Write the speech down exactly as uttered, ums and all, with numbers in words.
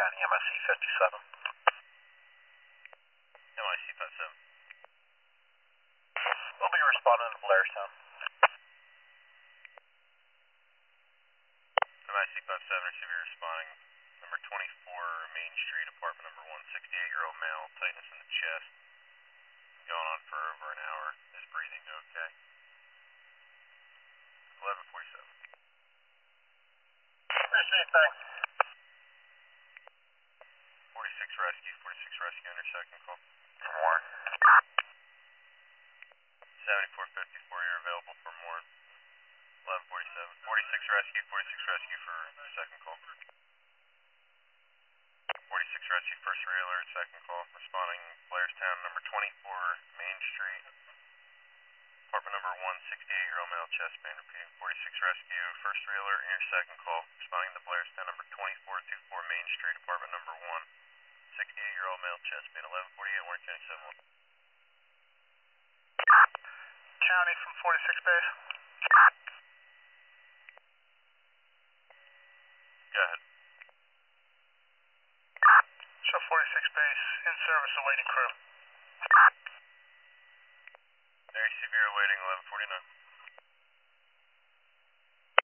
County, M I C fifty-seven. M I C fifty-seven. We'll be responding to Blairstown. M I C fifty-seven, receiver responding. Number twenty-four, Main Street, apartment number one, sixty-eight-year-old male, tightness in the chest. Going on for over an hour. Is breathing okay? eleven forty-seven. Appreciate that. forty-six rescue, forty-six rescue under second call. More. seventy-four fifty-four, you're available for more. eleven forty-seven. forty-six rescue, forty-six rescue for second call. forty-six rescue, first railer, second call. Responding Blairstown, number twenty-four, Main Street. Apartment number one, sixty-eight-year-old male, chest pain, repeating. forty-six rescue, first railer, in your second call. Responding to Blairstown, number twenty-four twenty-four, Main Street, apartment number one, sixty-eight-year-old male, chest pain, eleven forty-eight, Warren County seven one. County from forty-six base. Go ahead. So forty-six base, in service, awaiting crew. Very severe, awaiting eleven forty-nine.